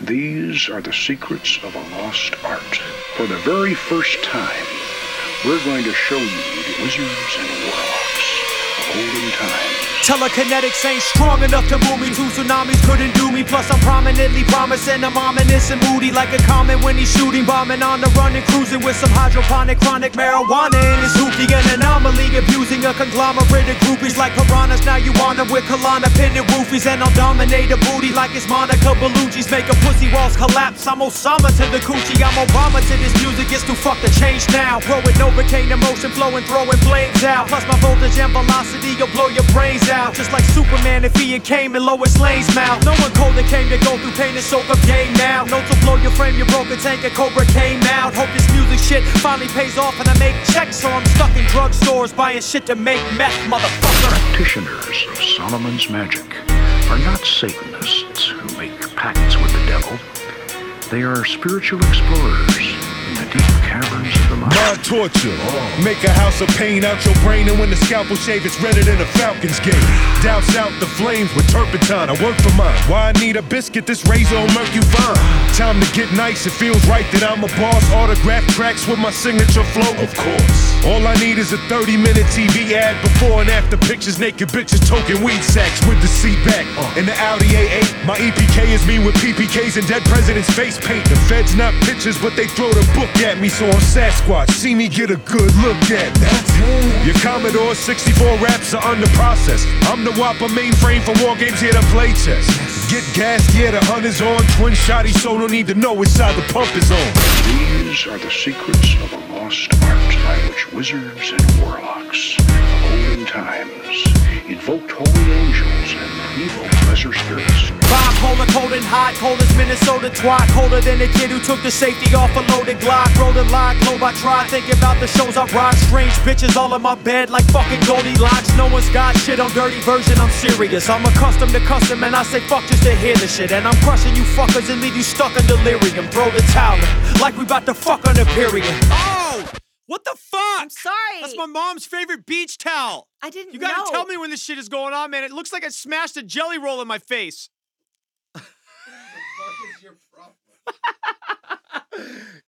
These are the secrets of a lost art. For the very first time, we're going to show you the wizards and warlocks of olden times. Telekinetics ain't strong enough to move me. 2 tsunamis couldn't do me. Plus I'm prominently promising I'm ominous and moody, like a comet when he's shooting, bombing on the run and cruising with some hydroponic chronic marijuana in his hoopty. An anomaly abusing a conglomerate of groupies like piranhas. Now you on them with Kalana pendant roofies, and I'll dominate a booty like it's Monica Bellucci's. Make a pussy walls collapse. I'm Osama to the coochie. I'm Obama to this music. It's too fucked to change now. Pro with Novocaine emotion flowing, throwing flames out. Plus my voltage and velocity, you'll blow your brains out. Just like Superman if he came in Lois Lane's mouth. No one colder came to go through pain and soak up game now. Notes will blow your frame, you broke a tank, a Cobra came out. Hope this music shit finally pays off and I make checks, so I'm stuck in drugstores buying shit to make meth, motherfucker. Practitioners of Solomon's magic are not Satanists who make pacts with the devil. They are spiritual explorers in the deep caverns of the mind. Mind torture. Make a house of pain out your brain, and when the scalpel shave, it's redder than a Falcon's gate. Douse out the flames with turpentine. I work for mine. Why I need a biscuit? This razor will murk you fine. Time to get nice. It feels right that I'm a boss. Autograph tracks with my signature flow. Of course. All I need is a 30-minute TV ad, before and after pictures, naked bitches toking weed sacks with the seat back. In the Audi A8, my EPK is me with PPKs and dead president's face paint. The feds not pictures, but they throw the book at me, so on Sasquatch, see me get a good look at me. Your Commodore 64 raps are under process. I'm the Whopper mainframe for war games here to play chess. Get gassed, yeah, the hunt is on. Twin shotty, so no need to know which side the pump is on. These are the secrets of a lost art by which wizards and warlocks of olden times invoked holy angels and evil lesser spirits. Bipolar, cold and hot, cold as Minnesota twat. Colder than a kid who took the safety off a loaded Glock. Rolled a lie, globe I tried, thinking about the shows I rock. Strange bitches all in my bed like fucking Goldilocks. No one's got shit on dirty version, I'm serious. I'm accustomed to custom and I say fuck just to hear the shit. And I'm crushing you fuckers and leave you stuck in delirium. Throw the towel in, like we about to fuck on a period. Oh! What the fuck? I'm sorry. That's my mom's favorite beach towel. I didn't know. You gotta tell me when this shit is going on, man. It looks like I smashed a jelly roll in my face. What the fuck is your problem?